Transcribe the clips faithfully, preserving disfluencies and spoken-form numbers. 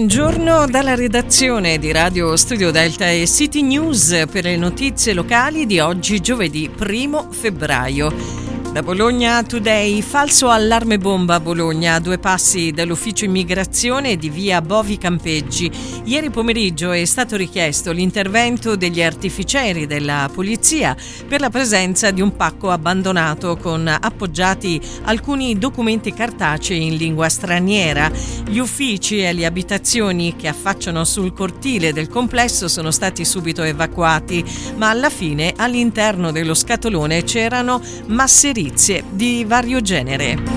Buongiorno dalla redazione di Radio Studio Delta e City News per le notizie locali di oggi, giovedì primo febbraio. Da Bologna Today, falso allarme bomba a Bologna, a due passi dall'ufficio immigrazione di via Bovi Campeggi. Ieri pomeriggio è stato richiesto l'intervento degli artificieri della polizia per la presenza di un pacco abbandonato con appoggiati alcuni documenti cartacei in lingua straniera. Gli uffici e le abitazioni che affacciano sul cortile del complesso sono stati subito evacuati, ma alla fine all'interno dello scatolone c'erano masserizie di vario genere.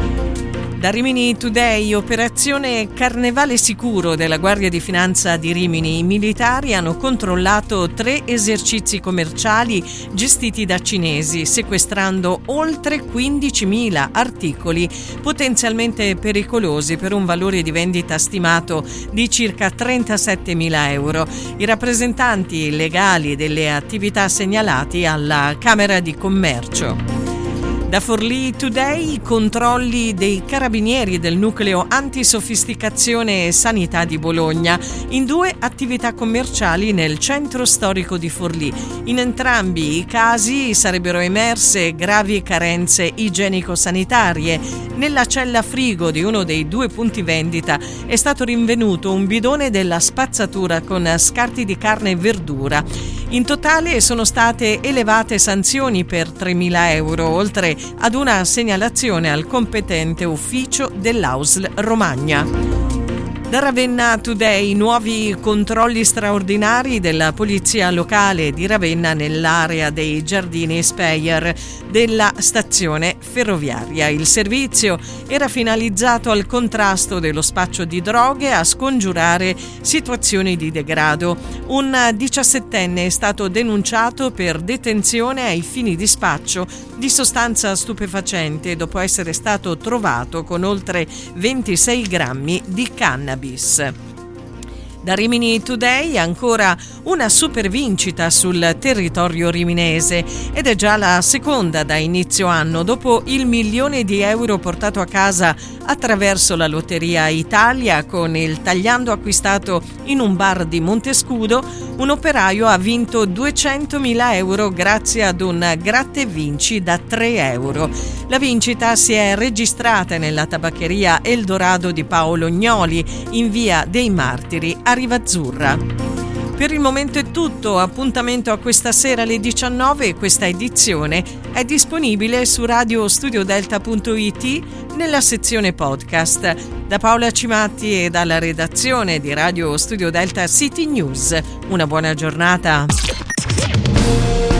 Da Rimini Today, operazione Carnevale Sicuro della Guardia di Finanza di Rimini. I militari hanno controllato tre esercizi commerciali gestiti da cinesi, sequestrando oltre quindicimila articoli potenzialmente pericolosi per un valore di vendita stimato di circa trentasettemila euro. I rappresentanti legali delle attività segnalati alla Camera di Commercio. Da Forlì Today, controlli dei carabinieri del nucleo antisofisticazione e sanità di Bologna in due attività commerciali nel centro storico di Forlì. In entrambi i casi sarebbero emerse gravi carenze igienico-sanitarie. Nella cella frigo di uno dei due punti vendita è stato rinvenuto un bidone della spazzatura con scarti di carne e verdura. In totale sono state elevate sanzioni per tremila euro, oltre ad una segnalazione al competente ufficio dell'A U S L Romagna. Da Ravenna Today, nuovi controlli straordinari della polizia locale di Ravenna nell'area dei giardini Speyer della stazione ferroviaria. Il servizio era finalizzato al contrasto dello spaccio di droghe e a scongiurare situazioni di degrado. Un diciassettenne è stato denunciato per detenzione ai fini di spaccio di sostanza stupefacente dopo essere stato trovato con oltre ventisei grammi di cannabis. Da Rimini Today ancora una super vincita sul territorio riminese ed è già la seconda da inizio anno. Dopo il milione di euro portato a casa attraverso la Lotteria Italia con il tagliando acquistato in un bar di Montescudo, un operaio ha vinto duecentomila euro grazie ad un gratta e vinci da tre euro. La vincita si è registrata nella tabaccheria Eldorado di Paolo Gnoli in via dei Martiri a Rivazzurra. Per il momento è tutto, appuntamento a questa sera alle diciannove. Questa edizione è disponibile su radio studio delta punto it nella sezione podcast. Da Paola Cimatti e dalla redazione di Radio Studio Delta City News, una buona giornata.